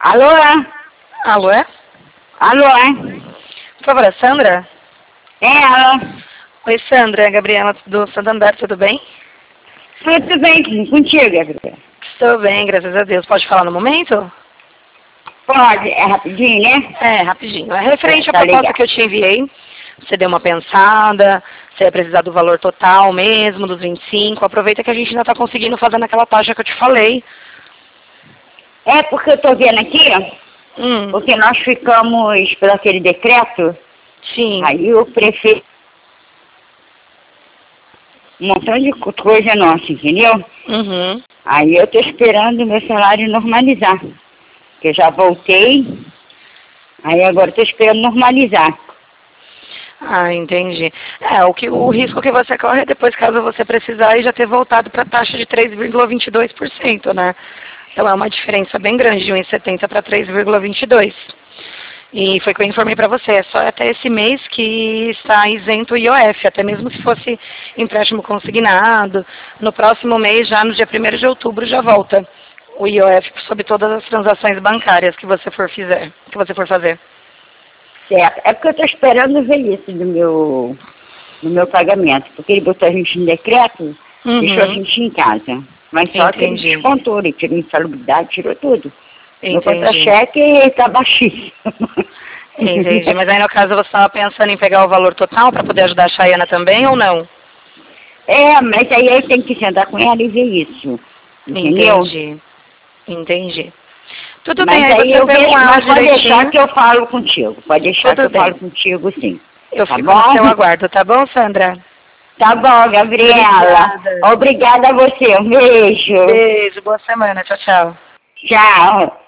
Alô? Alô, é? Alô? Por favor, é Sandra? Alô? Oi, Sandra, é a Gabriela do Santander, tudo bem? Tudo bem contigo, Gabriela? Estou bem, graças a Deus. Pode falar no momento? Pode, é rapidinho, né? É, rapidinho. É referente à Tá proposta legal. que eu te enviei. Você deu uma pensada, você ia precisar do valor total mesmo, dos 25. Aproveita que a gente ainda está conseguindo fazer naquela taxa que eu te falei. É porque eu tô vendo aqui, porque nós ficamos por aquele decreto, Sim. aí o prefeito, um montão de coisa nossa, entendeu? Uhum. Aí eu tô esperando o meu salário normalizar, que eu já voltei, aí agora eu tô esperando normalizar. Ah, entendi. O risco que você corre é depois, caso você precisar, e já ter voltado para a taxa de 3,22%, né? Então é uma diferença bem grande, de 1,70 para 3,22. E foi o que eu informei para você, é só até esse mês que está isento o IOF, até mesmo se fosse empréstimo consignado. No próximo mês, já no dia 1º de outubro, já volta o IOF sobre todas as transações bancárias que você for fazer. Certo. É porque eu estou esperando ver isso no meu pagamento, porque ele botou a gente em decreto, deixou a gente em casa. Mas só que ele Entendi. descontou, ele tirou insalubridade, tirou tudo. Meu Entendi. contra-cheque está baixíssimo. Entendi. Mas aí, no caso, você estava pensando em pegar o valor total para poder ajudar a Chayana também ou não? Mas aí eu tenho que sentar com ela e ver isso. Entendeu? Entendi. Tudo Mas bem, aí aí você eu vê vejo, com ela mas pode deixar direitinho. que eu falo contigo. Pode deixar Tudo que eu bem. falo contigo, sim. Eu Tá fico no seu bom? aguardo, tá bom, Sandra? Tá bom, Gabriela. Obrigada. Obrigada a você. Um beijo. Beijo, boa semana. Tchau, tchau. Tchau.